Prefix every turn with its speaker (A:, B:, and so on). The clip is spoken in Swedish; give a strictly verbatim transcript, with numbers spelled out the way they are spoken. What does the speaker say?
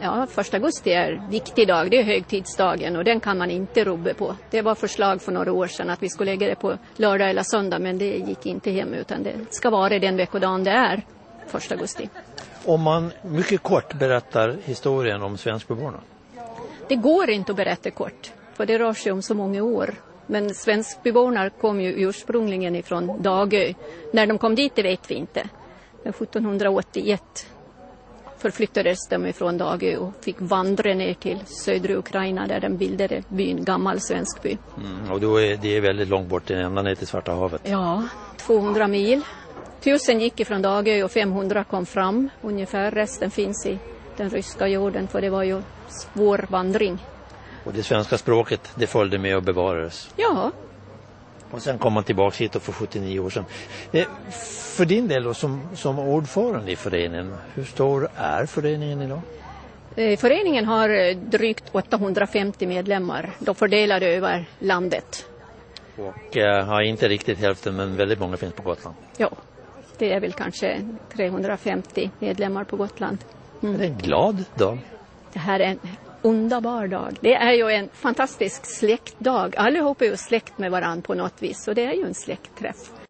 A: Ja, första augusti är viktig dag, det är högtidsdagen och den kan man inte rubba på. Det var förslag för några år sedan att vi skulle lägga det på lördag eller söndag, men det gick inte hem utan det ska vara den veckodagen det är, första augusti.
B: Om man mycket kort berättar historien om svenskbyborna?
A: Det går inte att berätta kort, för det rör sig om så många år. Men svenskbyborna kom ju ursprungligen ifrån Dagö. När de kom dit det vet vi inte. Men sjuttonhundraåttioett förflyttades de ifrån Dagö och fick vandra ner till södra Ukraina där de bildade byn Gammal Svenskby.
B: Mm, och då är det är väldigt långt bort, ända ner till Svarta havet.
A: Ja, tvåhundra mil. Tusen gick ifrån Dagö och femhundra kom fram. Ungefär resten finns i den ryska jorden, för det var ju svår vandring.
B: Och det svenska språket, det följde med och bevarades.
A: Ja.
B: Och sen kom man tillbaka hit och för sjuttionio år sedan. Eh, för din del då, som, som ordförande i föreningen, hur stor är föreningen idag?
A: Eh, föreningen har drygt åttahundrafemtio medlemmar, då fördelade över landet.
B: Och eh, har inte riktigt hälften, men väldigt många finns på Gotland.
A: Ja, det är väl kanske trehundrafemtio medlemmar på Gotland.
B: Mm. Det är en glad dag.
A: Det här är en underbar dag. Det är ju en fantastisk släktdag. Allihopa är ju släkt med varann på något vis, så det är ju en släktträff.